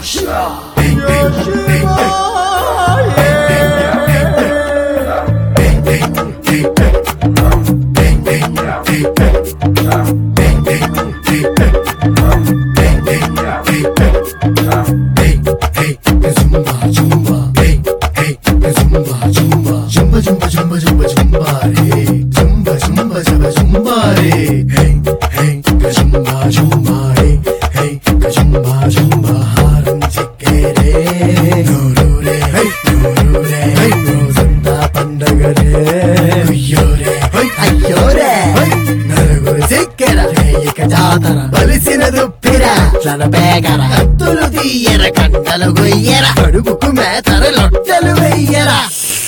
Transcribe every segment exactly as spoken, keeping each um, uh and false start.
బలిసిన దుప్పిరా తన పేగర హత్తులు తీయర కంటలు గొయ్యర కడుపుకు మేతర లొట్టలు వెయ్యరా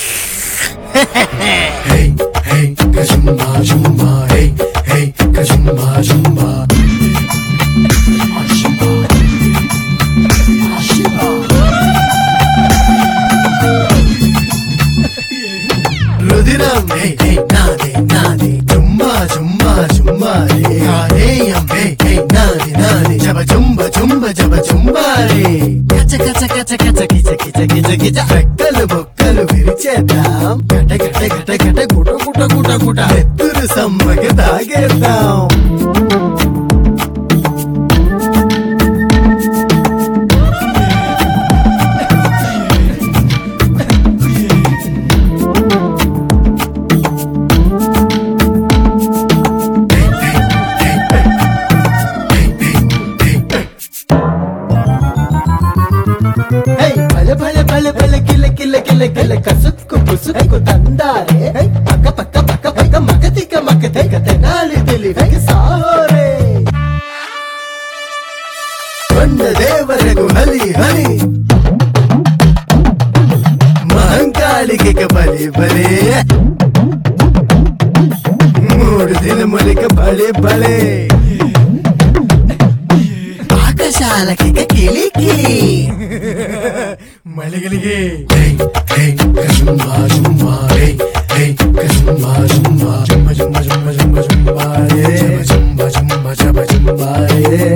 కజుంబా జుంబా హే హే కజుంబా జుంబా రుదిరం హే హే నాదే నాదే జుంబా జుంబా జుంబా రే ఆదేయం హే హే నాదే నాదే జబ జుంబ జుంబ జబ జుంబా రే కచ కచ కచ కచ కిచ కిచ కిచ కిచ రెక్కలు బొక్కలు విరిచేద్దాం గట గట గట గట గుట గుట గుట గుట ఎత్తురు సమ్మకి తాగేద్దాం భలే భలే భలే భలే కిల కిల కిల కిల కసుక్కు పుసుక్కు తందారే పక్క పక్క పక్క పక్క మగతిక మగతిక తెనాలి తెలివికి సాహోరే కొండ దేవరకు హలి హలి మహంకాళికి బలి బలే మూడు దినములిక బలి బలే ఆకాశాలకి కిలి కిలి మలిగలిగే కజుంబా జుంబా హే హే కజుంబా జుంబా జుంబ జుంబ జుంబ జుంబ జుంబా రే జుంబ జుంబ జబ జుంబా రే